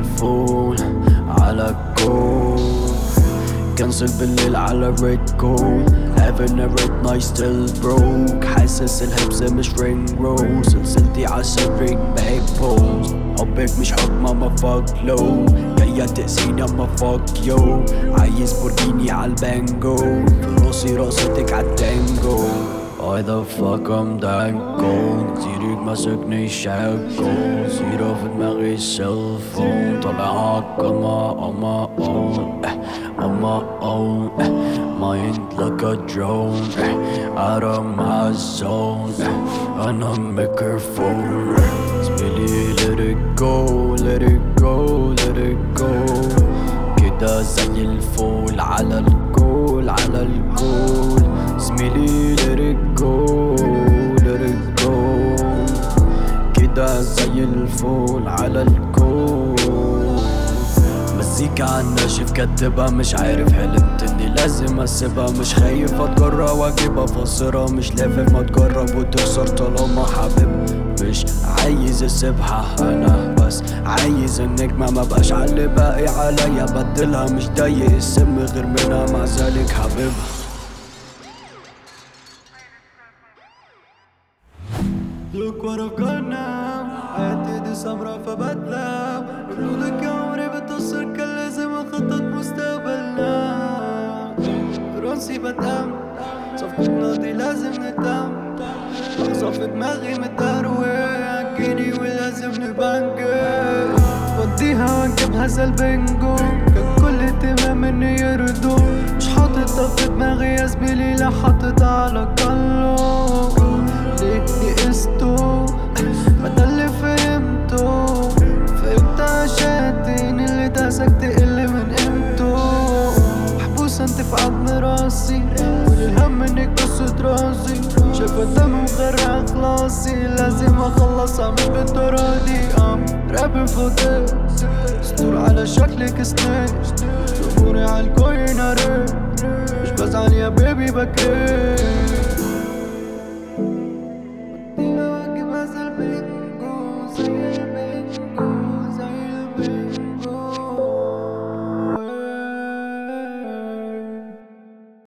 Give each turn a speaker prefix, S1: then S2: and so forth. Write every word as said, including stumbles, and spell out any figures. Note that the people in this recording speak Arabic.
S1: الفول على الكول، كنسل بالليل على ريد كول. Having a red night still broke، حاسس الهبزة مش رينج رول، سلسلتي عالسرير بهيك بوز. حبك مش حب ماما فاك لو، جاية تأذيني اما فاك يو. عايز بورجيني عالبانجو، في راسي راستك عالتانجو. Why the fuck I'm that cold؟ كتيرك ماسكني شاكل، زيرو في دماغي السيلفون، طالع عالقمة on my own on my own mind like a drone out of my zone. أنا ميكروفون زميلي let it go let it go let it go، كده زي الفول على الكول على الكول. زميلي let it go let it go، كده زي الفول على الكول. مزيكا عالناشف كاتبها مش عارف، حلمت اني لازم اسيبها، مش خايف اتجرأ واجيبها فاصرها، مش لافف ما تجرب وتخسر طالما حابب. مش عايز اسيبها انا بس عايز النجمة مبقاش عاللي باقي عليا بدلها، مش ضايق السم غير منها مع ذلك حبيبها.
S2: Look what I've got now، حياتي دي سمرة فبتلام، بنودك يا عمري بتوصل كان لازم اخطط مستقبلنا. راسي بتأم صفقتنا دي لازم نتأم، أقصى في دماغي متروي عالجيني ولازم نبنجي. وديها وانكب هذا البنجو، كان كل اهتمام اني يردو، مش حاططها في دماغي يا زميلي لا حاططها على كله. ليه يئستو ما ده اللي فهمته، فهمت عشاتين اللي داسك تقل من قيمته. محبوسة انت في عظم راسي، والهم انك قصة راسي، شايفة دم مغرق خلاصي، لازم اخلصها مش بالطرادي. ام رابن فوق سطور على شكلك سنيك، ظهوري عالكورنر، مش بزعل يا بيبي بكيت.